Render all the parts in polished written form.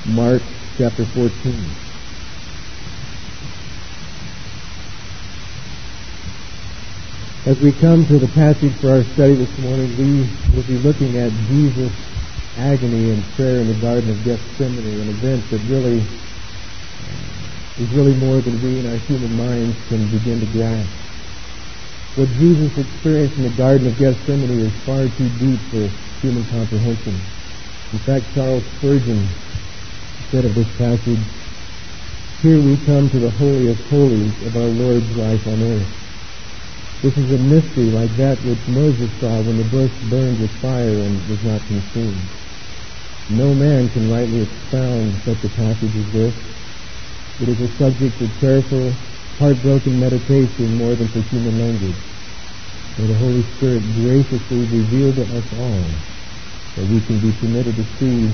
Mark chapter 14. As we come to the passage for our study this morning, we will be looking at Jesus' agony and prayer in the Garden of Gethsemane, an event that really is really more than we in our human minds can begin to grasp. What Jesus experienced in the Garden of Gethsemane is far too deep for human comprehension. In fact, Charles Spurgeon said of this passage, "Here we come to the Holy of Holies of our Lord's life on earth. This is a mystery like that which Moses saw when the bush burned with fire and was not consumed. No man can rightly expound such a passage as this. It is a subject of careful, heartbroken meditation more than for human language. May the Holy Spirit graciously reveal to us all that we can be permitted to see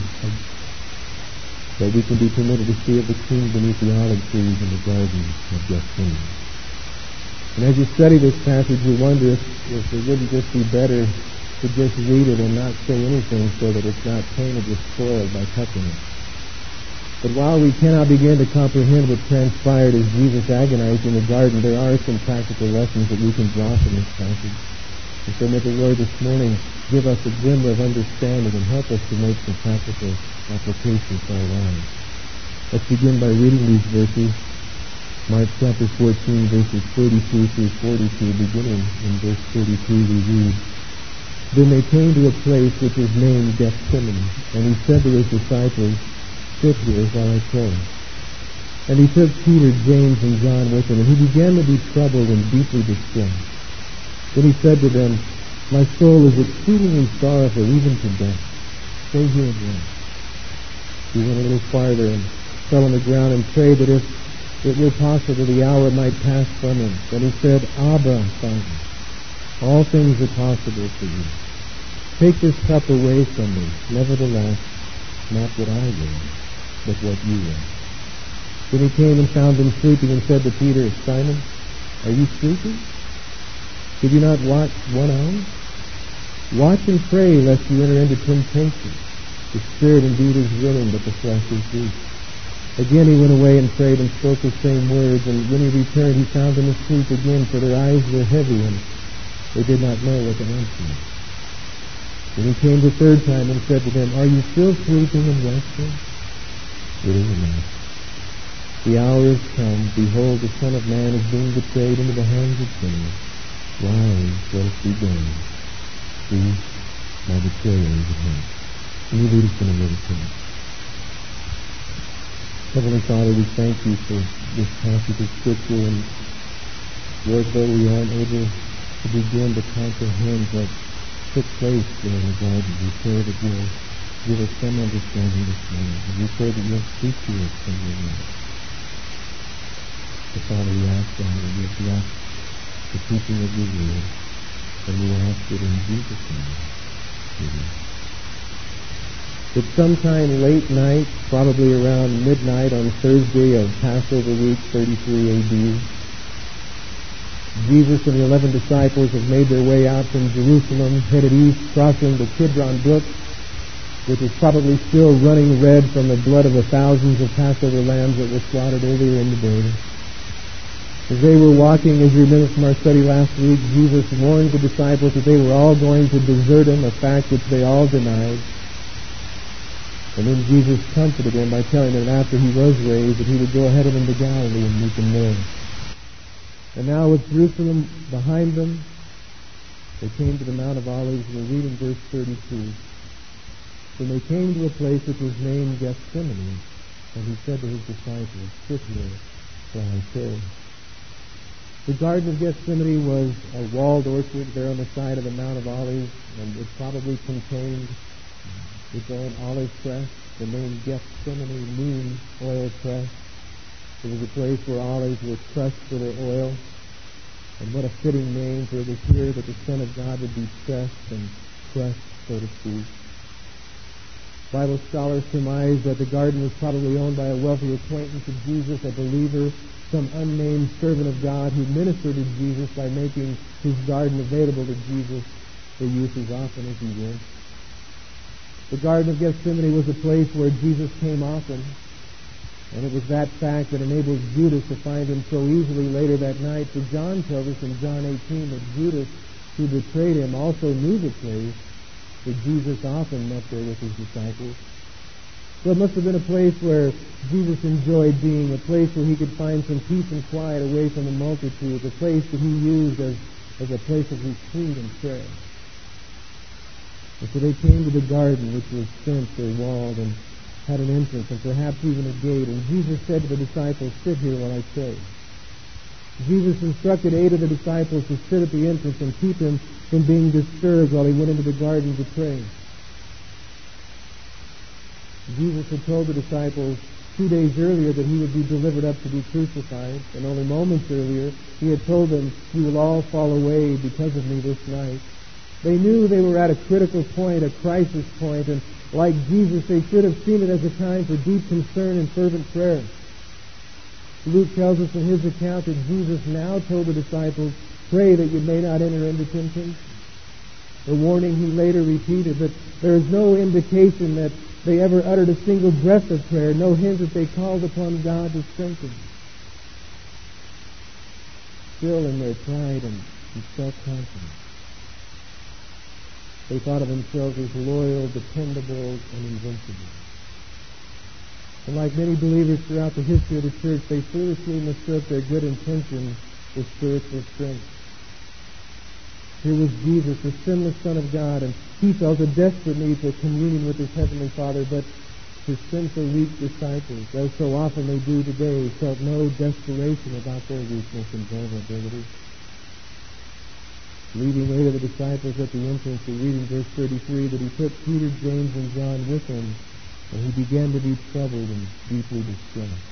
of the king beneath the olive trees in the Garden of Gethsemane." And as you study this passage, you wonder if it wouldn't just be better to just read it and not say anything so that it's not tainted or spoiled by touching it. But while we cannot begin to comprehend what transpired as Jesus agonized in the garden, there are some practical lessons that we can draw from this passage. And so may the Lord this morning give us a glimmer of understanding and help us to make some practical applications for our lives. Let's begin by reading these verses. Mark chapter 14, verses 32 through 42, beginning in verse 32, we read, "Then they came to a place which is named Gethsemane, and he said to his disciples, 'Sit here while I pray.' And he took Peter, James, and John with him, and he began to be troubled and deeply distressed. Then he said to them, 'My soul is exceedingly sorrowful, even to death. Stay here and rest.' He went a little farther and fell on the ground and prayed that if it were possible the hour might pass from him. Then he said, 'Abba, Father, all things are possible for you. Take this cup away from me. Nevertheless, not what I will, but what you will.' Then he came and found them sleeping and said to Peter, 'Simon, are you sleeping? Did you not watch 1 hour? Watch and pray lest you enter into temptation. The spirit indeed is willing, but the flesh is weak.' Again he went away and prayed and spoke the same words, and when he returned he found them asleep again, for their eyes were heavy, and they did not know what to answer. Then he came the third time and said to them, 'Are you still sleeping and resting? It is enough. The hour is come. Behold, the Son of Man is being betrayed into the hands of sinners. Rise, let us be going. See, my betrayer is at hand.'" Can you lead us in a word of prayer? Heavenly Father, we thank you for this passage of Scripture, and Lord, though we aren't able to begin to comprehend what took place there in the garden, we pray that you'll give us some understanding this morning, and we pray that you'll speak to us from your word. So Father, we ask that you'll bless the teaching of your word, and we ask it in Jesus' name. Amen. It's sometime late night, probably around midnight on Thursday of Passover week 33 A.D. Jesus and the 11 disciples have made their way out from Jerusalem, headed east, crossing the Kidron Brook, which is probably still running red from the blood of the thousands of Passover lambs that were slaughtered earlier in the day. As they were walking, as you remember from our study last week, Jesus warned the disciples that they were all going to desert him, a fact which they all denied. And then Jesus comforted them by telling them after he was raised that he would go ahead of them to Galilee and meet them there. And now with Jerusalem behind them, they came to the Mount of Olives, and we read in verse 32. "When they came to a place which was named Gethsemane, and he said to his disciples, 'Sit here while I pray.'" The Garden of Gethsemane was a walled orchard there on the side of the Mount of Olives, and it probably contained its own olive press. The name Gethsemane means oil press. It was a place where olives were crushed for their oil. And what a fitting name, for it was here that the Son of God would be pressed and crushed, so to speak. Bible scholars surmise that the garden was probably owned by a wealthy acquaintance of Jesus, a believer, some unnamed servant of God who ministered to Jesus by making his garden available to Jesus for use as often as he wished. The Garden of Gethsemane was a place where Jesus came often, and it was that fact that enabled Judas to find him so easily later that night. For John tells us in John 18 that Judas, who betrayed him, also knew the place, that Jesus often met there with his disciples. So it must have been a place where Jesus enjoyed being, a place where he could find some peace and quiet away from the multitude, a place that he used as a place of retreat and prayer. And so they came to the garden, which was fenced or walled and had an entrance and perhaps even a gate. And Jesus said to the disciples, "Sit here while I pray." Jesus instructed 8 of the disciples to sit at the entrance and keep him from being disturbed while he went into the garden to pray. Jesus had told the disciples 2 days earlier that he would be delivered up to be crucified, and only moments earlier he had told them, "You will all fall away because of me this night." They knew they were at a critical point, a crisis point, and like Jesus, they should have seen it as a time for deep concern and fervent prayer. Luke tells us in his account that Jesus now told the disciples, "Pray that you may not enter into temptation." The warning he later repeated, but there is no indication that they ever uttered a single breath of prayer, no hint that they called upon God to strengthen them. Still in their pride and self-confidence, they thought of themselves as loyal, dependable, and invincible. And like many believers throughout the history of the church, they foolishly mistook their good intentions for spiritual strength. Here was Jesus, the sinless Son of God, and he felt a desperate need for communion with his Heavenly Father, but his sinful, weak disciples, as so often they do today, felt no desperation about their weakness and vulnerability. Leading 8 of the disciples at the entrance, we read in verse 33 that he took Peter, James, and John with him, and he began to be troubled and deeply distressed.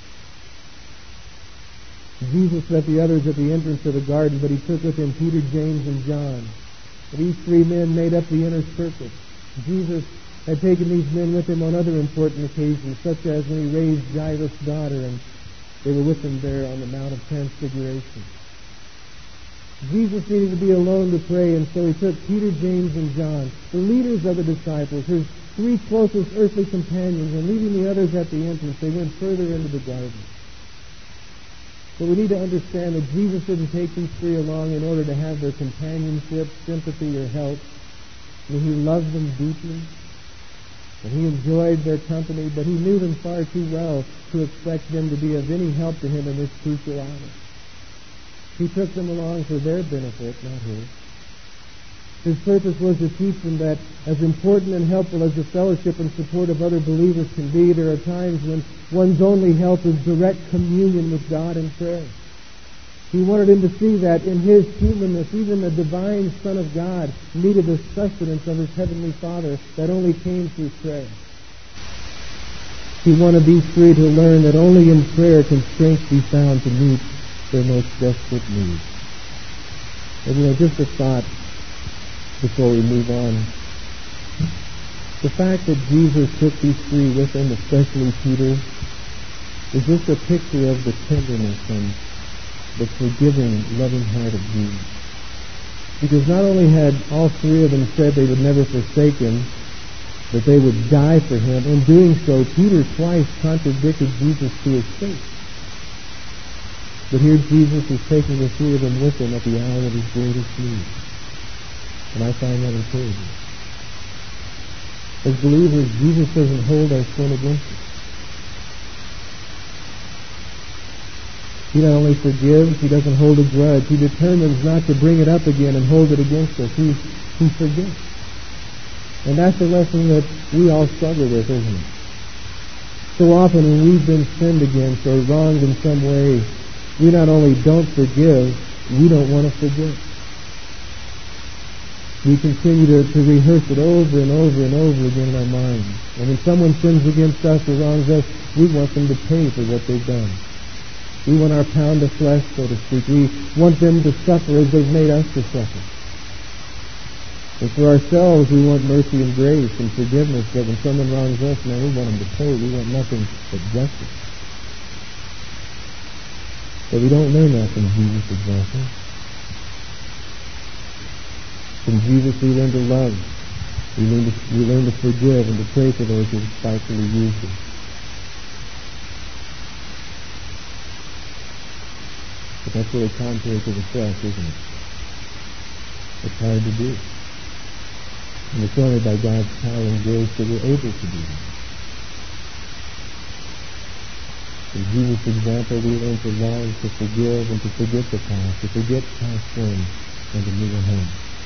Jesus left the others at the entrance of the garden, but he took with him Peter, James, and John. These 3 men made up the inner circle. Jesus had taken these men with him on other important occasions, such as when he raised Jairus' daughter, and they were with him there on the Mount of Transfiguration. Jesus needed to be alone to pray, and so he took Peter, James, and John, the leaders of the disciples, his 3 closest earthly companions, and leaving the others at the entrance, they went further into the garden. But we need to understand that Jesus didn't take these 3 along in order to have their companionship, sympathy, or help. He loved them deeply, and he enjoyed their company, but he knew them far too well to expect them to be of any help to him in this crucial hour. He took them along for their benefit, not his. His purpose was to teach them that as important and helpful as the fellowship and support of other believers can be, there are times when one's only help is direct communion with God in prayer. He wanted him to see that in his humanness, even the divine Son of God needed the sustenance of his Heavenly Father that only came through prayer. He wanted these 3 to learn that only in prayer can strength be found to meet their most desperate needs. And just a thought before we move on. The fact that Jesus took these 3 with him, especially Peter, is just a picture of the tenderness and the forgiving, loving heart of Jesus. Because not only had all 3 of them said they would never forsake him, that they would die for him, in doing so, Peter twice contradicted Jesus to his face. But here Jesus is taking the 3 of them with him at the hour of his greatest need. And I find that encouraging. As believers, Jesus doesn't hold our sin against us. He not only forgives, he doesn't hold a grudge. He determines not to bring it up again and hold it against us. He forgives. And that's the lesson that we all struggle with, isn't it? So often when we've been sinned against or wronged in some way, we not only don't forgive, we don't want to forget. We continue to rehearse it over and over and over again in our minds. And when someone sins against us or wrongs us, we want them to pay for what they've done. We want our pound of flesh, so to speak. We want them to suffer as they've made us to suffer. And for ourselves, we want mercy and grace and forgiveness, but when someone wrongs us, man, we want them to pay. We want nothing but justice. But we don't learn that from Jesus' example. From Jesus we learn to love. We learn to forgive and to pray for those who spitefully use us. But that's really contrary to the flesh, isn't it? It's hard to do. And it's only by God's power and grace that we're able to do that. In Jesus' example, we learn to love, to forgive, and to forget the past, to forget past sin, and to move ahead.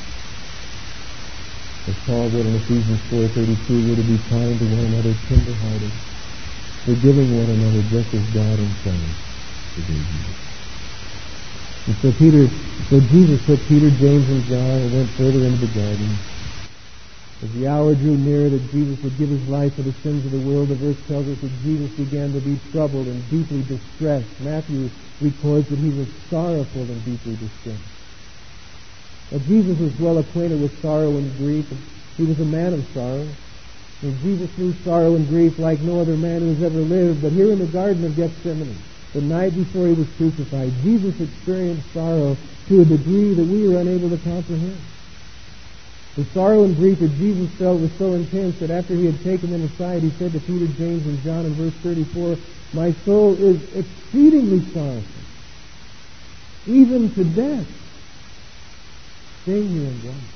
As Paul wrote in Ephesians 4:32, we're to be kind to one another, tender-hearted, forgiving one another just as God in Christ forgave you. And so Jesus took Peter, James, and John and went further into the garden. As the hour drew near that Jesus would give his life for the sins of the world, the verse tells us that Jesus began to be troubled and deeply distressed. Matthew records that he was sorrowful and deeply distressed. Now, Jesus was well acquainted with sorrow and grief. He was a man of sorrow. And Jesus knew sorrow and grief like no other man who has ever lived. But here in the Garden of Gethsemane, the night before he was crucified, Jesus experienced sorrow to a degree that we are unable to comprehend. The sorrow and grief that Jesus felt was so intense that after he had taken them aside, he said to Peter, James, and John in verse 34, "My soul is exceedingly sorrowful, even to death. Stay here and watch.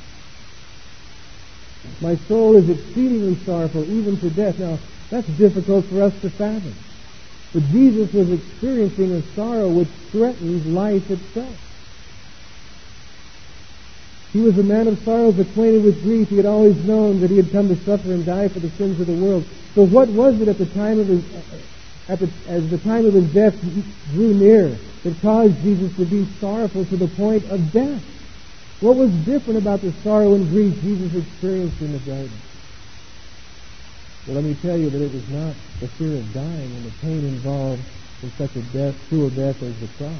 My soul is exceedingly sorrowful, even to death." Now, that's difficult for us to fathom. But Jesus was experiencing a sorrow which threatens life itself. He was a man of sorrows, acquainted with grief. He had always known that he had come to suffer and die for the sins of the world. So what was it at the time of his, as the time of his death drew near, that caused Jesus to be sorrowful to the point of death? What was different about the sorrow and grief Jesus experienced in the garden? Well, let me tell you that it was not the fear of dying and the pain involved in such a death, cruel death as the cross.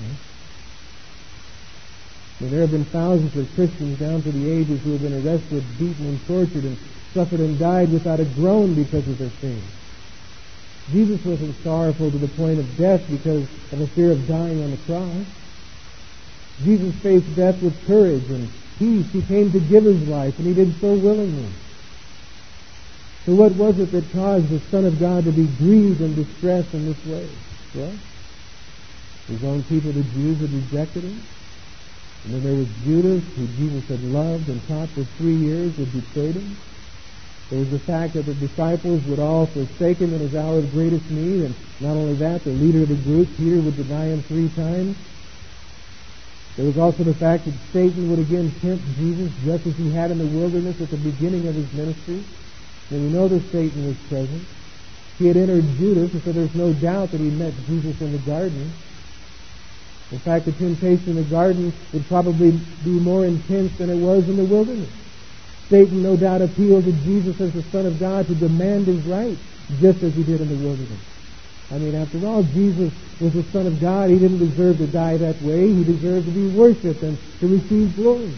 I mean, there have been thousands of Christians down through the ages who have been arrested, beaten, and tortured, and suffered and died without a groan because of their faith. Jesus wasn't sorrowful to the point of death because of the fear of dying on the cross. Jesus faced death with courage and peace. He came to give his life, and he did so willingly. So what was it that caused the Son of God to be grieved and distressed in this way? Well, his own people, the Jews, had rejected him. And then there was Judas, who Jesus had loved and taught for 3 years, had betrayed him. There was the fact that the disciples would all forsake him in his hour of greatest need. And not only that, the leader of the group, Peter, would deny him 3 times. There was also the fact that Satan would again tempt Jesus just as he had in the wilderness at the beginning of his ministry. And we know that Satan was present. He had entered Judas, and so there's no doubt that he met Jesus in the garden. In fact, the temptation in the garden would probably be more intense than it was in the wilderness. Satan no doubt appealed to Jesus as the Son of God to demand his rights, just as he did in the wilderness. I mean, after all, Jesus was the Son of God. He didn't deserve to die that way. He deserved to be worshipped and to receive glory.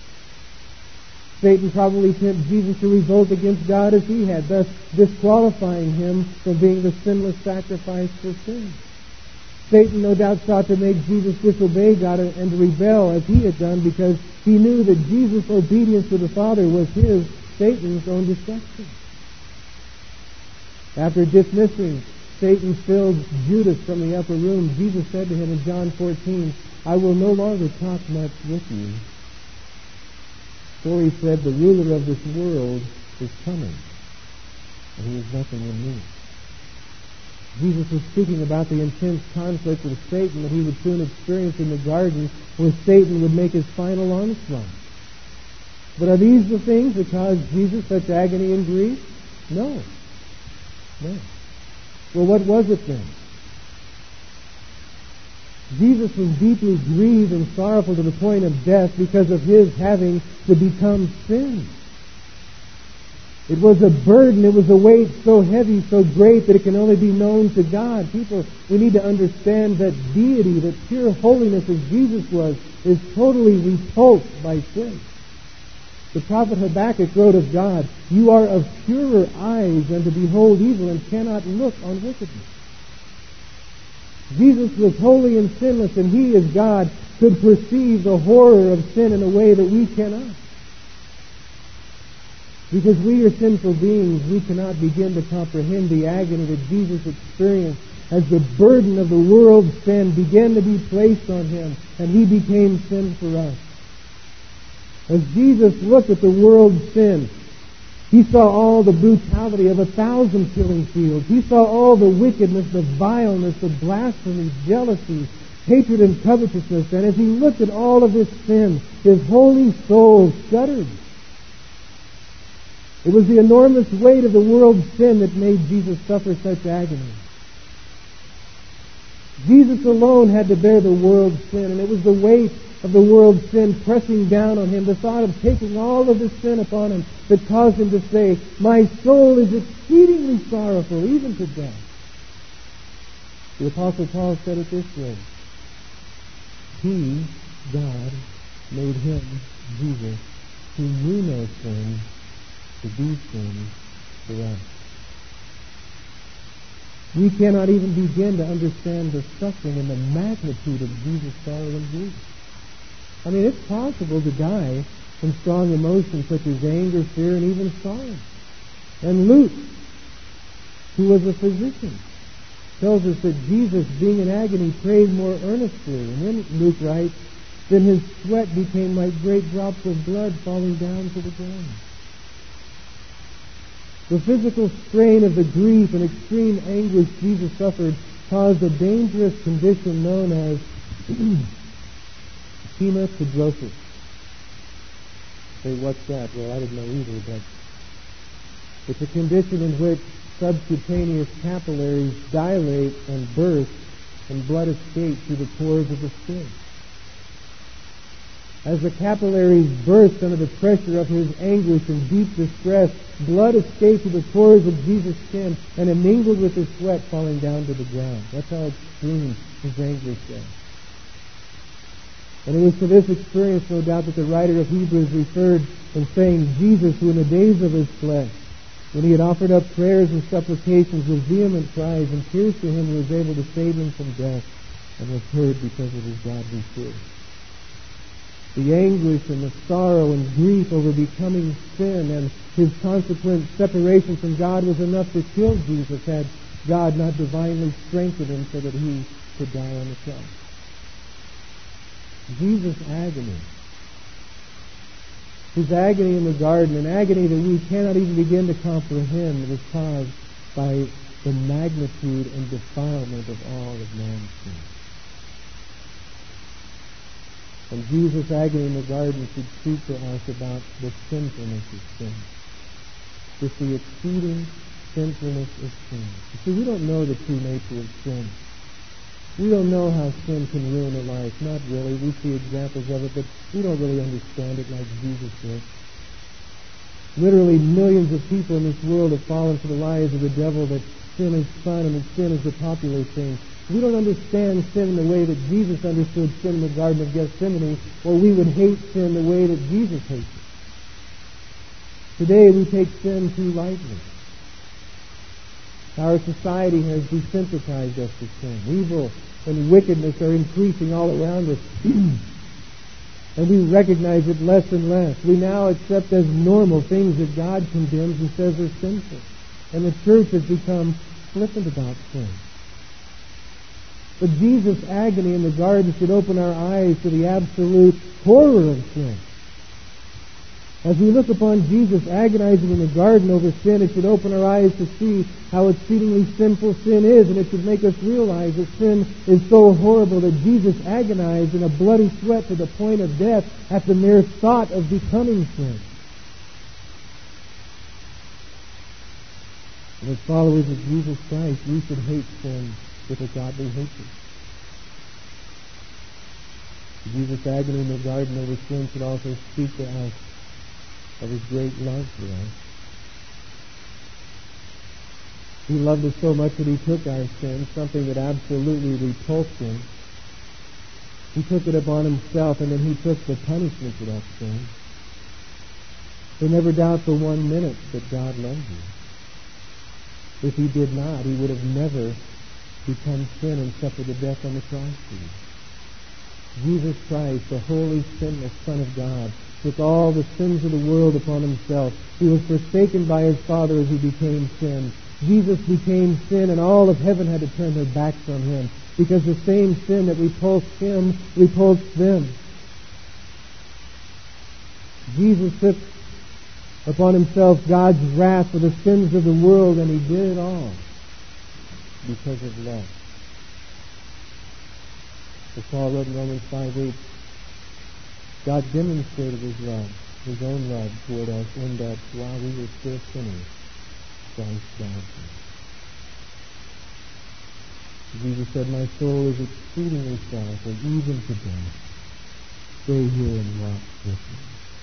Satan probably tempted Jesus to revolt against God as he had, thus disqualifying him from being the sinless sacrifice for sin. Satan no doubt sought to make Jesus disobey God and to rebel as he had done because he knew that Jesus' obedience to the Father was his, Satan's, own destruction. After dismissing Satan-filled Judas from the upper room, Jesus said to him in John 14, "I will no longer talk much with you." For he said, "The ruler of this world is coming, and he has nothing in me." Jesus was speaking about the intense conflict with Satan that he would soon experience in the garden, where Satan would make his final onslaught. But are these the things that caused Jesus such agony and grief? No. Well, what was it then? Jesus was deeply grieved and sorrowful to the point of death because of his having to become sin. It was a burden, it was a weight so heavy, so great that it can only be known to God. People, we need to understand that deity, that pure holiness as Jesus was, is totally repulsed by sin. The prophet Habakkuk wrote of God, "You are of purer eyes than to behold evil and cannot look on wickedness." Jesus was holy and sinless, and he, as God, could perceive the horror of sin in a way that we cannot. Because we are sinful beings, we cannot begin to comprehend the agony that Jesus experienced as the burden of the world's sin began to be placed on him, and he became sin for us. As Jesus looked at the world's sin, he saw all the brutality of 1,000 killing fields. He saw all the wickedness, the vileness, the blasphemy, jealousy, hatred, and covetousness. And as he looked at all of this sin, his holy soul shuddered. It was the enormous weight of the world's sin that made Jesus suffer such agony. Jesus alone had to bear the world's sin, and it was the weight of the world's sin pressing down on him, the thought of taking all of this sin upon him, that caused him to say, "My soul is exceedingly sorrowful, even to death." The Apostle Paul said it this way: He, God, made him, Jesus, who knew no sin, to be sin for us. We cannot even begin to understand the suffering and the magnitude of Jesus' sorrow and grief. I mean, it's possible to die from strong emotions such as anger, fear, and even sorrow. And Luke, who was a physician, tells us that Jesus, being in agony, prayed more earnestly. And then Luke writes, "Then his sweat became like great drops of blood falling down to the ground." The physical strain of the grief and extreme anguish Jesus suffered caused a dangerous condition known as hematidrosis. Say, what's that? Well, I didn't know either, but it's a condition in which subcutaneous capillaries dilate and burst and blood escapes through the pores of the skin. As the capillaries burst under the pressure of his anguish and deep distress, blood escaped through the pores of Jesus' skin and it mingled with his sweat falling down to the ground. That's how extreme his anguish was. And it was to this experience, no doubt, that the writer of Hebrews referred in saying, Jesus, who in the days of his flesh, when he had offered up prayers and supplications with vehement cries and tears to him who was able to save him from death, and was heard because of his godly fear. The anguish and the sorrow and grief over becoming sin and his consequent separation from God was enough to kill Jesus had God not divinely strengthened him so that he could die on the cross. Jesus' agony, his agony in the garden, an agony that we cannot even begin to comprehend, was caused by the magnitude and defilement of all of man's sin. And Jesus' agony in the garden should speak to us about the sinfulness of sin. Just the exceeding sinfulness of sin. You see, we don't know the true nature of sin. We don't know how sin can ruin a life. Not really. We see examples of it, but we don't really understand it like Jesus did. Literally millions of people in this world have fallen for the lies of the devil that sin is fun and that sin is the popular thing. We don't understand sin in the way that Jesus understood sin in the Garden of Gethsemane, or we would hate sin the way that Jesus hates it. Today we take sin too lightly. Our society has desensitized us to sin. Evil and wickedness are increasing all around us. And we recognize it less and less. We now accept as normal things that God condemns and says are sinful. And the church has become flippant about sin. But Jesus' agony in the garden should open our eyes to the absolute horror of sin. As we look upon Jesus agonizing in the garden over sin, it should open our eyes to see how exceedingly sinful sin is, and it should make us realize that sin is so horrible that Jesus agonized in a bloody sweat to the point of death at the mere thought of becoming sin. And as followers of Jesus Christ, we should hate sin with a godly hatred. Jesus' agony in the garden over sin should also speak to us of his great love for us. He loved us so much that he took our sin, something that absolutely repulsed him. He took it upon himself, and then he took the punishment for that sin. So never doubt for 1 minute that God loves you. If he did not, he would have never become sin and suffered the death on the cross for you. Jesus Christ, the holy, sinless Son of God, took all the sins of the world upon himself. He was forsaken by his Father as he became sin. Jesus became sin, and all of heaven had to turn their backs on him, because the same sin that repulsed him repulsed them. Jesus took upon himself God's wrath for the sins of the world, and he did it all because of love. As Paul wrote in Romans 5:8, God demonstrated his love, his own love toward us, in that while we were still sinners, Christ died for us. Jesus said, "My soul is exceedingly sorrowful, even to death. Stay here and watch with me."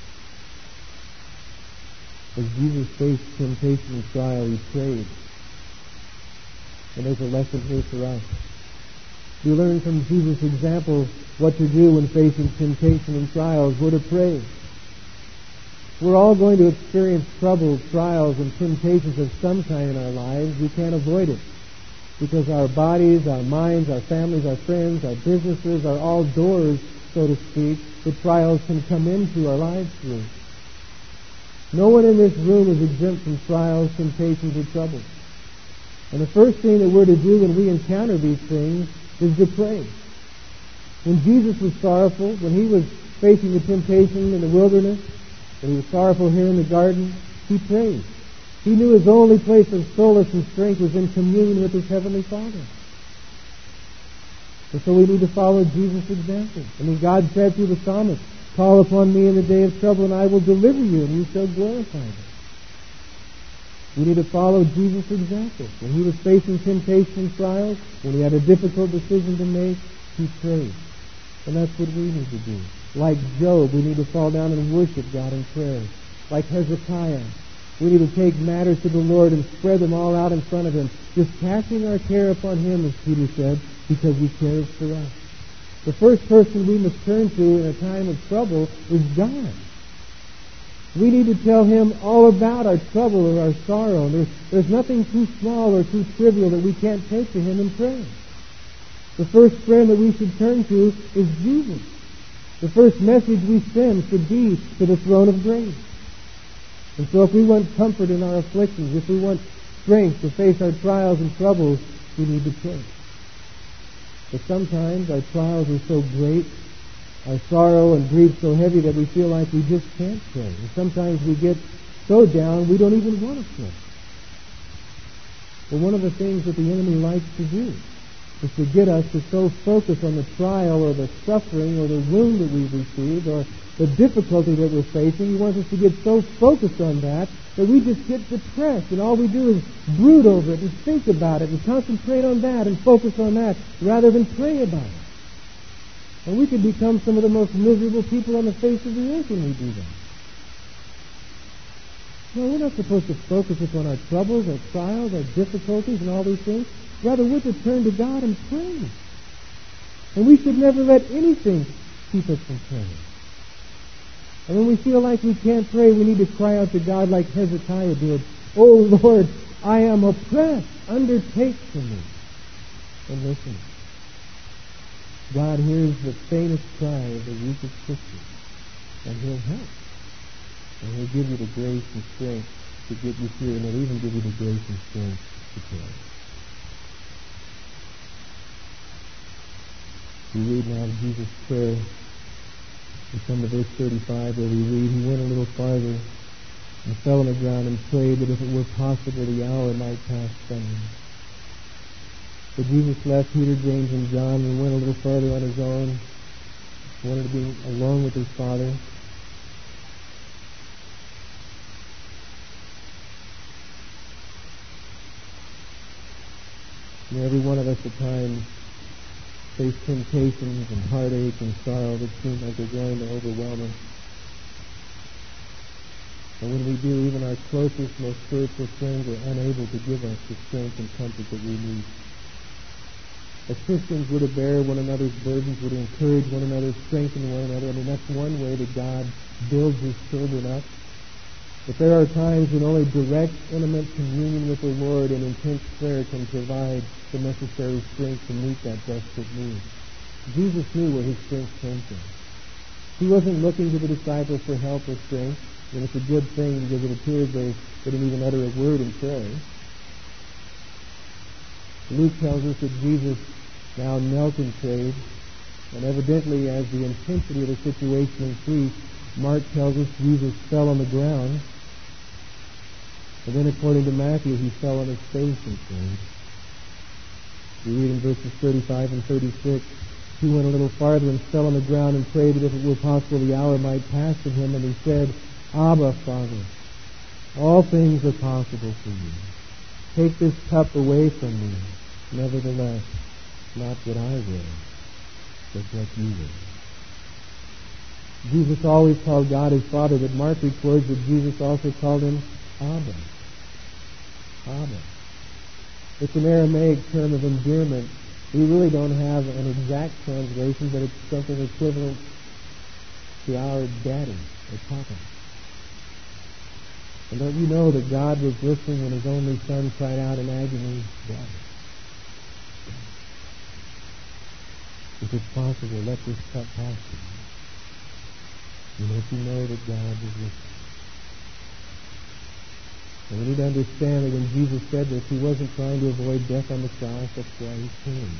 As Jesus faced temptation and trial, he prayed. And there's a lesson here for us. We learn from Jesus' example what to do when facing temptation and trials. We're to pray. We're all going to experience trouble, trials, and temptations of some kind in our lives. We can't avoid it, because our bodies, our minds, our families, our friends, our businesses are all doors, so to speak, that trials can come into our lives through. No one in this room is exempt from trials, temptations, or troubles. And the first thing that we're to do when we encounter these things is to pray. When Jesus was sorrowful, when he was facing the temptation in the wilderness, when he was sorrowful here in the garden, he prayed. He knew his only place of solace and strength was in communion with his Heavenly Father. And so we need to follow Jesus' example. I mean, God said through the psalmist, "Call upon me in the day of trouble, and I will deliver you, and you shall glorify me." We need to follow Jesus' example. When he was facing temptation and trials, when he had a difficult decision to make, he prayed. And that's what we need to do. Like Job, we need to fall down and worship God in prayer. Like Hezekiah, we need to take matters to the Lord and spread them all out in front of him, just casting our care upon him, as Peter said, because he cares for us. The first person we must turn to in a time of trouble is God. We need to tell him all about our trouble or our sorrow. There's nothing too small or too trivial that we can't take to him in prayer. The first friend that we should turn to is Jesus. The first message we send should be to the throne of grace. And so if we want comfort in our afflictions, if we want strength to face our trials and troubles, we need to pray. But sometimes our trials are so great, our sorrow and grief so heavy that we feel like we just can't pray. And sometimes we get so down we don't even want to pray. But one of the things that the enemy likes to do is to get us to so focus on the trial or the suffering or the wound that we've received or the difficulty that we're facing. He wants us to get so focused on that we just get depressed, and all we do is brood over it and think about it and concentrate on that and focus on that rather than pray about it. And we can become some of the most miserable people on the face of the earth when we do that. No, we're not supposed to focus upon our troubles, our trials, our difficulties, and all these things. Rather, we're to turn to God and pray. And we should never let anything keep us from praying. And when we feel like we can't pray, we need to cry out to God like Hezekiah did. "Oh Lord, I am oppressed. Undertake for me." And listen. God hears the faintest cry of the weakest Christian, and he'll help. And he'll give you the grace and strength to get you through, and he'll even give you the grace and strength to pray. We read now Jesus' prayer. We come to verse 35 where we read, "He went a little farther and fell on the ground and prayed that if it were possible the hour might pass from him." So Jesus left Peter, James, and John and went a little farther on his own. He wanted to be alone with his Father. And every one of us at times face temptations and heartache and sorrow that seem like they're going to overwhelm us. And when we do, even our closest, most spiritual friends are unable to give us the strength and comfort that we need. As Christians, we're to bear one another's burdens, we're to encourage one another, strengthen one another. I mean, that's one way that God builds his children up. But there are times when only direct, intimate communion with the Lord and intense prayer can provide the necessary strength to meet that desperate need. Jesus knew where his strength came from. He wasn't looking to the disciples for help or strength, and it's a good thing because it appears they didn't even utter a word in prayer. Luke tells us that Jesus now knelt and prayed, and evidently as the intensity of the situation increased, Mark tells us Jesus fell on the ground, and then according to Matthew, he fell on his face and prayed. We read in verses 35 and 36, he went a little farther and fell on the ground and prayed that if it were possible the hour might pass from him, and he said, Abba, Father, all things are possible for you. Take this cup away from me. Nevertheless, not what I will, but what you will. Jesus always called God his Father, but Mark records that Jesus also called him Abba. Abba. It's an Aramaic term of endearment. We really don't have an exact translation, but it's something equivalent to our daddy or papa. And don't you know that God was listening when his only son cried out in agony, Daddy? If it's possible, let this cup pass from you. And if you know that God is listening. And we need to understand that when Jesus said this, he wasn't trying to avoid death on the cross. That's why he came.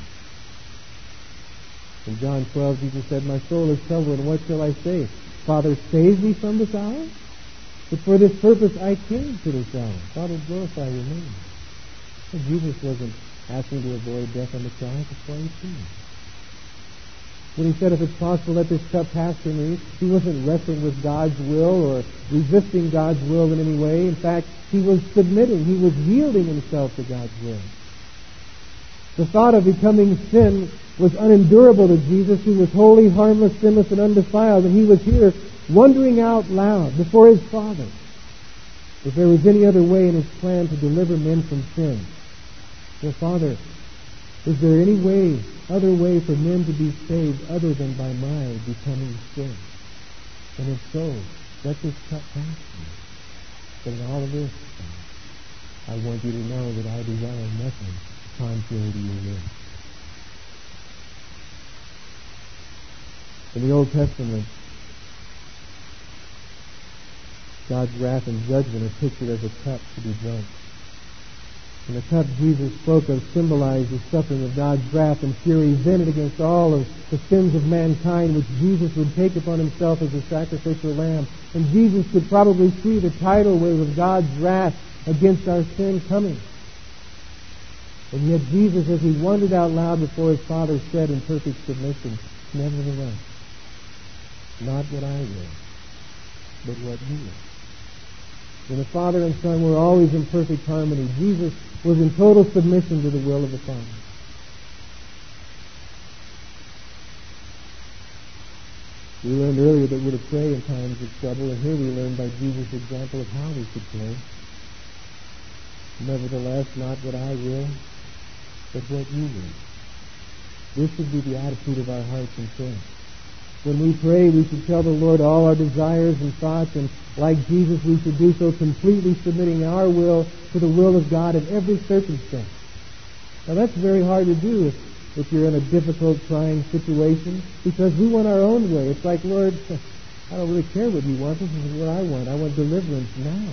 In John 12, Jesus said, My soul is troubled, and what shall I say? Father, save me from this hour? But for this purpose I came to this hour. Father, glorify your name. And Jesus wasn't asking to avoid death on the cross. That's why he came. When he said, if it's possible, let this cup pass from me, he wasn't wrestling with God's will or resisting God's will in any way. In fact, he was submitting. He was yielding himself to God's will. The thought of becoming sin was unendurable to Jesus, who was holy, harmless, sinless, and undefiled. And he was here wondering out loud before his Father if there was any other way in his plan to deliver men from sin. Well, Father, is there any way, other way for men to be saved other than by my becoming sin? And if so, let this cup pass me. But in all of this, I want you to know that I desire nothing contrary to your will. In the Old Testament, God's wrath and judgment are pictured as a cup to be drunk. And the cup Jesus spoke of symbolized the suffering of God's wrath and fury vented against all of the sins of mankind, which Jesus would take upon himself as a sacrificial lamb. And Jesus could probably see the tidal wave of God's wrath against our sin coming. And yet Jesus, as he wondered out loud before his Father, said in perfect submission, Nevertheless, not what I will, but what you will. When the Father and Son were always in perfect harmony, Jesus was in total submission to the will of the Father. We learned earlier that we're to pray in times of trouble, and here we learn by Jesus' example of how we should pray. Nevertheless, not what I will, but what you will. This should be the attitude of our hearts in prayer. When we pray, we should tell the Lord all our desires and thoughts, and like Jesus, we should do so completely submitting our will to the will of God in every circumstance. Now that's very hard to do if you're in a difficult, trying situation, because we want our own way. It's like, Lord, I don't really care what you want. This is what I want. I want deliverance now.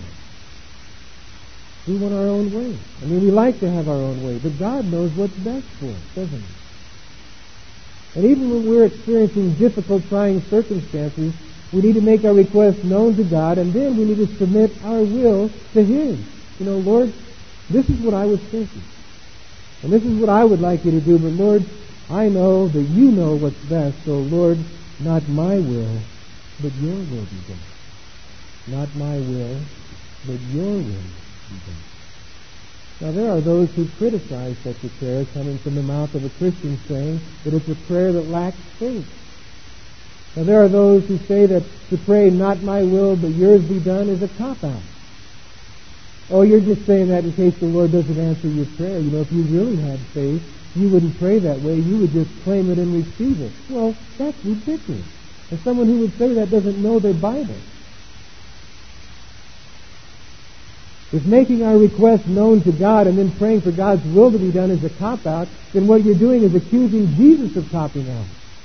We want our own way. I mean, we like to have our own way, but God knows what's best for us, doesn't he? And even when we're experiencing difficult, trying circumstances, we need to make our requests known to God, and then we need to submit our will to his. You know, Lord, this is what I was thinking. And this is what I would like you to do, but Lord, I know that you know what's best, so Lord, not my will, but your will be done. Not my will, but your will be done. Now, there are those who criticize such a prayer coming from the mouth of a Christian, saying that it's a prayer that lacks faith. Now, there are those who say that to pray, not my will, but yours be done, is a cop-out. Oh, you're just saying that in case the Lord doesn't answer your prayer. You know, if you really had faith, you wouldn't pray that way. You would just claim it and receive it. Well, that's ridiculous. And someone who would say that doesn't know their Bible. If making our request known to God and then praying for God's will to be done is a cop-out, then what you're doing is accusing Jesus of copping out.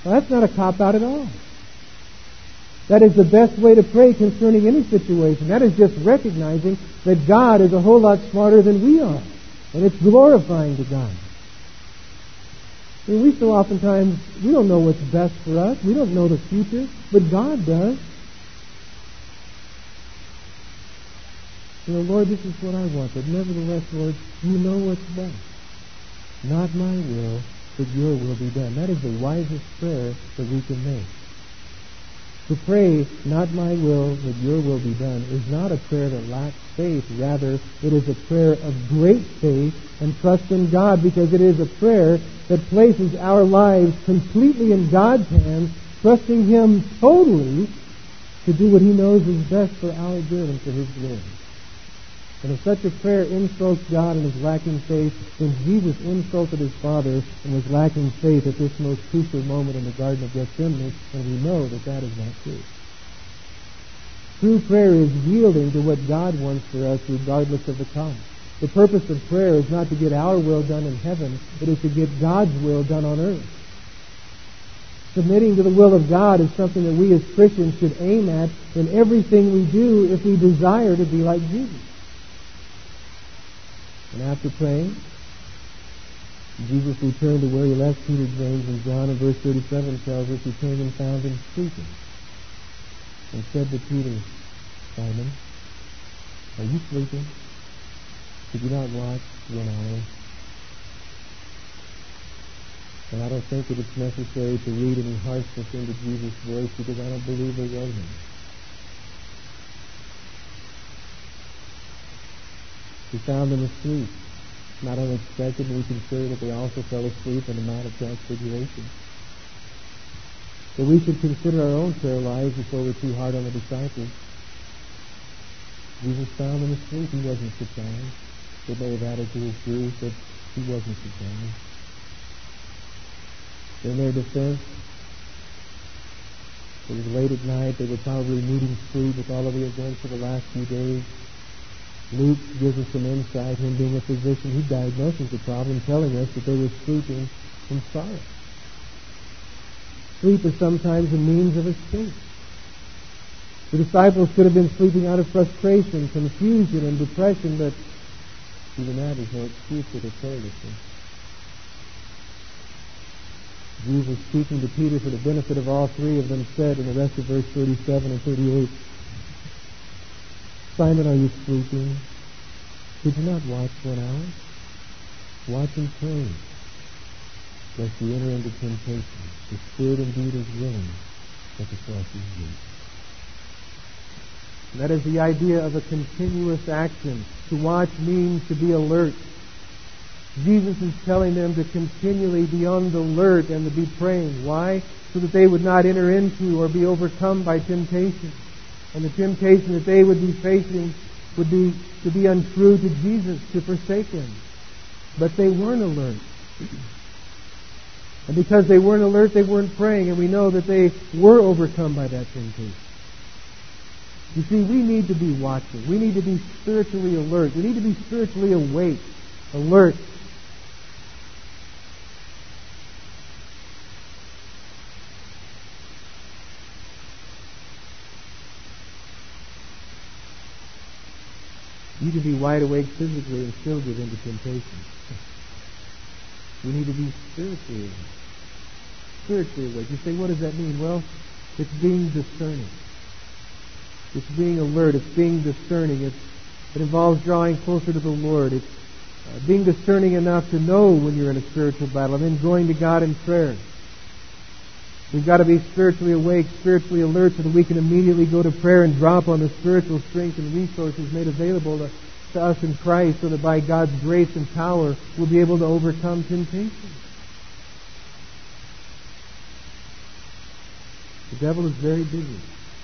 Well, that's not a cop-out at all. That is the best way to pray concerning any situation. That is just recognizing that God is a whole lot smarter than we are. And it's glorifying to God. I mean, we so oftentimes, we don't know what's best for us. We don't know the future, but God does. Lord, this is what I want, but nevertheless, Lord, you know what's best. Not my will, but your will be done. That is the wisest prayer that we can make. To pray, not my will, but your will be done, is not a prayer that lacks faith. Rather, it is a prayer of great faith and trust in God, because it is a prayer that places our lives completely in God's hands, trusting Him totally to do what He knows is best for our good and for His glory. And if such a prayer insults God and is lacking faith, then Jesus insulted His Father and was lacking faith at this most crucial moment in the Garden of Gethsemane, and we know that that is not true. True prayer is yielding to what God wants for us regardless of the cost. The purpose of prayer is not to get our will done in heaven, it is to get God's will done on earth. Submitting to the will of God is something that we as Christians should aim at in everything we do if we desire to be like Jesus. And after praying, Jesus returned to where He left Peter, James, and John, and verse 37 tells us He came and found them sleeping, and said to Peter, Simon, are you sleeping? Did you not watch 1 hour? And I don't think that it's necessary to read any harshness into Jesus' voice, because I don't believe they wrote Him. He found them asleep. Not unexpected, we consider that they also fell asleep in the Mount of Transfiguration. But we should consider our own prayer lives before we're too hard on the disciples. Jesus found them asleep. He wasn't surprised. They may have added to His grief, but He wasn't surprised. In their defense, it was late at night. They were probably needing sleep with all of the events of the last few days. Luke gives us some insight. Him being a physician, he diagnoses the problem, telling us that they were sleeping from sorrow. Sleep is sometimes a means of escape. The disciples could have been sleeping out of frustration, confusion, and depression, but even that is no excuse for their carelessness. Jesus, speaking to Peter for the benefit of all three of them, said in the rest of verse 37 and 38, Simon, are you sleeping? Did you not watch 1 hour? Watch and pray, lest you enter into temptation. The spirit indeed is willing, but the flesh is weak. And that is the idea of a continuous action. To watch means to be alert. Jesus is telling them to continually be on the alert and to be praying. Why? So that they would not enter into or be overcome by temptation. And the temptation that they would be facing would be to be untrue to Jesus, to forsake Him. But they weren't alert. And because they weren't alert, they weren't praying. And we know that they were overcome by that temptation. You see, we need to be watching. We need to be spiritually alert. We need to be spiritually awake, alert. You can be wide awake physically and still get into temptation. We need to be spiritually awake. Spiritually awake. You say, what does that mean? Well, it's being discerning. It's being alert. It's being discerning. It involves drawing closer to the Lord. It's being discerning enough to know when you're in a spiritual battle, and then going to God in prayer. We've got to be spiritually awake, spiritually alert, so that we can immediately go to prayer and drop on the spiritual strength and resources made available to us in Christ, so that by God's grace and power we'll be able to overcome temptation. The devil is very busy.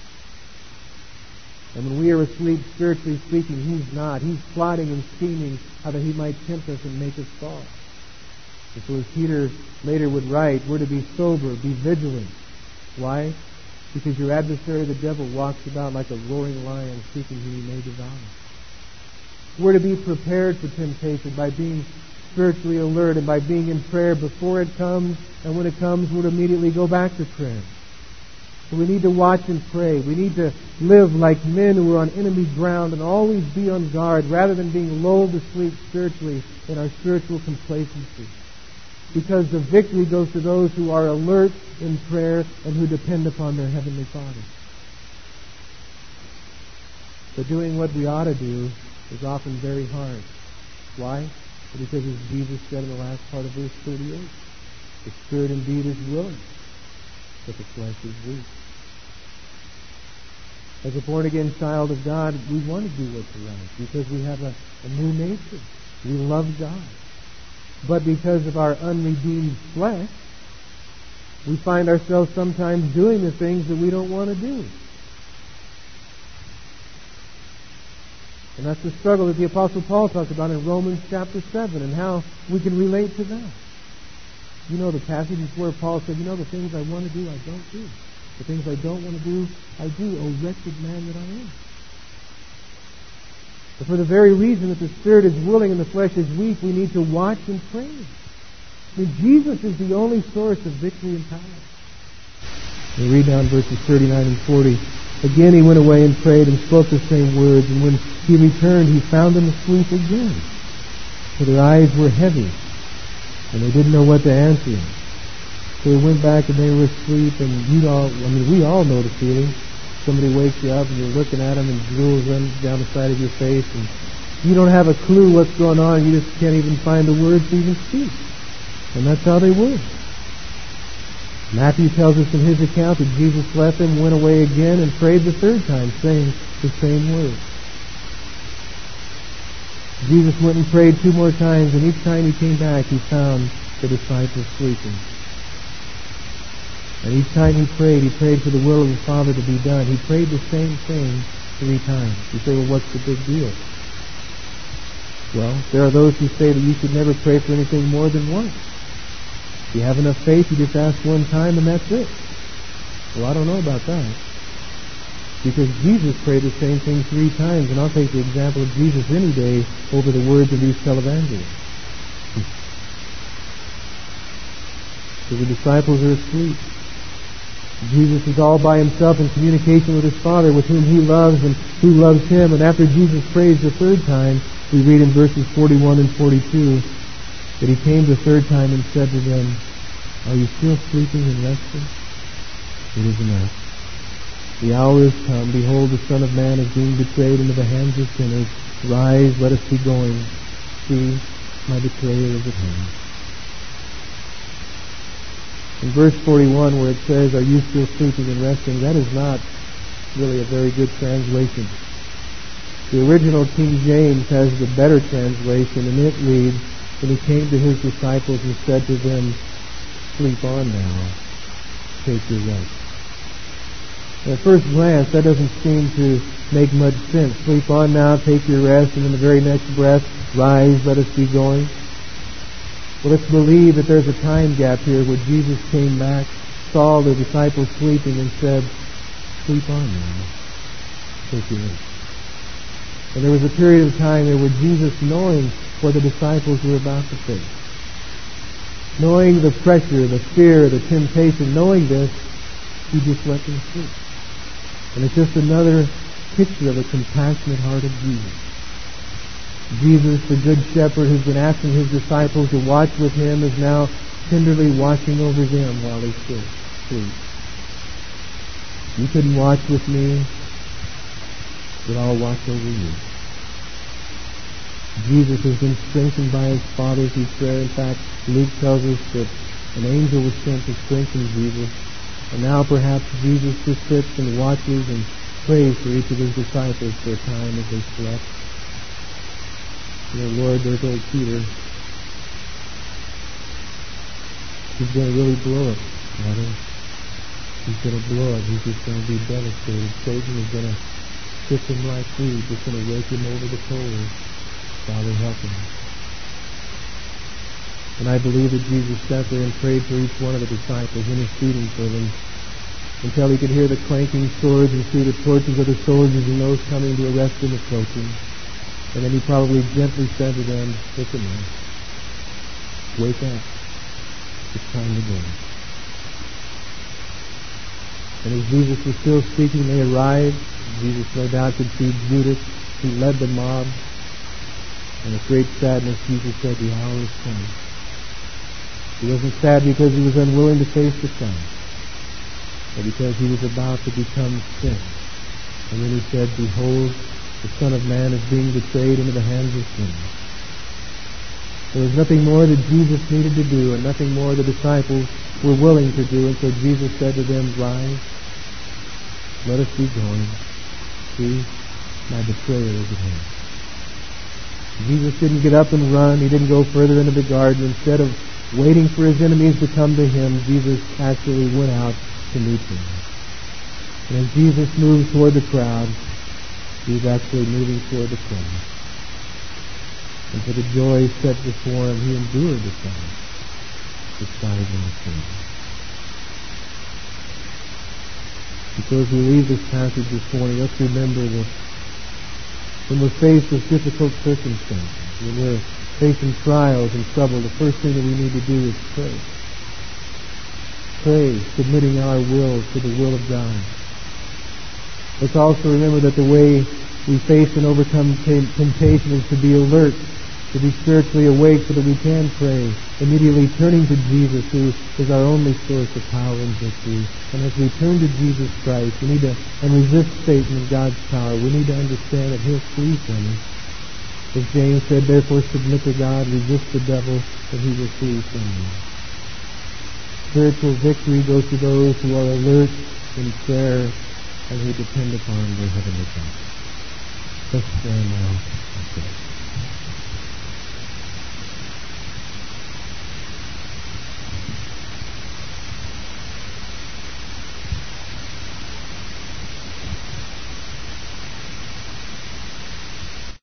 And when we are asleep, spiritually speaking, he's not. He's plotting and scheming how that he might tempt us and make us fall. And so as Peter later would write, we're to be sober, be vigilant. Why? Because your adversary, the devil, walks about like a roaring lion, seeking whom he may devour. We're to be prepared for temptation by being spiritually alert, and by being in prayer before it comes, and when it comes, we'll immediately go back to prayer. So we need to watch and pray. We need to live like men who are on enemy ground and always be on guard rather than being lulled to sleep spiritually in our spiritual complacency. Because the victory goes to those who are alert in prayer and who depend upon their Heavenly Father. But doing what we ought to do is often very hard. Why? Because as Jesus said in the last part of verse 38, the spirit indeed is willing, but the flesh is weak. As a born-again child of God, we want to do what's right because we have a new nature. We love God. But because of our unredeemed flesh, we find ourselves sometimes doing the things that we don't want to do. And that's the struggle that the Apostle Paul talks about in Romans chapter 7 and how we can relate to that. You know the passages where Paul said, the things I want to do, I don't do. The things I don't want to do, I do. O wretched man that I am. But for the very reason that the spirit is willing and the flesh is weak, we need to watch and pray. Jesus is the only source of victory and power. We read down verses 39 and 40. Again he went away and prayed and spoke the same words, and when he returned he found them asleep again. For their eyes were heavy, and they didn't know what to answer him. So he went back and they were asleep, and we all know the feeling. Somebody wakes you up and you're looking at them and drool runs down the side of your face, and you don't have a clue what's going on. You just can't even find the words to even speak. And that's how they were. Matthew tells us in his account that Jesus left them, went away again, and prayed the third time, saying the same words. Jesus went and prayed 2 more times, and each time he came back, he found the disciples sleeping. And each time he prayed for the will of the Father to be done. He prayed the same thing 3 times. You say, well, what's the big deal? Well, there are those who say that you should never pray for anything more than once. If you have enough faith, you just ask 1 time and that's it. Well, I don't know about that. Because Jesus prayed the same thing 3 times, and I'll take the example of Jesus any day over the words of these televangelists. So the disciples are asleep. Jesus is all by himself in communication with his Father, with whom he loves and who loves him. And after Jesus prays the 3rd time, we read in verses 41 and 42 that he came the 3rd time and said to them, "Are you still sleeping and resting? It is enough. The hour is come. Behold, the Son of Man is being betrayed into the hands of sinners. Rise, let us be going. See, my betrayer is at hand." In verse 41, where it says, "Are you still sleeping and resting?" that is not really a very good translation. The original King James has the better translation, and it reads, "And he came to his disciples and said to them, Sleep on now, take your rest." At first glance, that doesn't seem to make much sense. Sleep on now, take your rest, and in the very next breath, rise, let us be going. Well, let's believe that there's a time gap here where Jesus came back, saw the disciples sleeping, and said, "Sleep on now, take your rest." And there was a period of time there where Jesus, knowing what the disciples were about to face, knowing the pressure, the fear, the temptation, knowing this, he just let them sleep. And it's just another picture of the compassionate heart of Jesus. Jesus, the Good Shepherd, who's been asking his disciples to watch with him, is now tenderly watching over them while they sleep. You couldn't watch with me, but I'll watch over you. Jesus has been strengthened by his Father through prayer. In fact, Luke tells us that an angel was sent to strengthen Jesus. And now perhaps Jesus just sits and watches and prays for each of his disciples for a time as they slept. Lord, there's old Peter. He's going to really blow it, Father. He's going to blow it. He's just going to be devastated. Satan is going to sift him like wheat. Just going to rake him over the coals. Father, help him. And I believe that Jesus sat there and prayed for each one of the disciples, interceding for them, until he could hear the clanking swords and see the torches of the soldiers and those coming to arrest him approaching. And then he probably gently said to them, "Listen, Wake up. It's time to go. And as Jesus was still speaking, they arrived. Jesus no doubt could see Judas, who led the mob. And with great sadness, Jesus said, the hour is come. He wasn't sad because he was unwilling to face the Son, but because he was about to become sin. And then he said, behold, the Son of Man is being betrayed into the hands of sinners. There was nothing more that Jesus needed to do, and nothing more the disciples were willing to do. And so Jesus said to them, rise, let us be going. See, my betrayer is at hand. Jesus didn't get up and run. He didn't go further into the garden. Instead of waiting for his enemies to come to him, Jesus actually went out to meet them. And as Jesus moved toward the crowd, he was actually moving toward the cross. And for the joy set before him, he endured the cross, despising the sin. Because we leave this passage this morning, let's remember that when we're faced with difficult circumstances, when we're facing trials and trouble, the first thing that we need to do is pray. Pray, submitting our will to the will of God. Let's also remember that the way we face and overcome temptation is to be alert, to be spiritually awake so that we can pray, immediately turning to Jesus, who is our only source of power and victory. And as we turn to Jesus Christ, we need to, and resist Satan and God's power, we need to understand that he'll flee from us. As James said, therefore submit to God, resist the devil, and he will flee from you. Spiritual victory goes to those who are alert in prayer and who depend upon their heavenly Father. Let's stand now.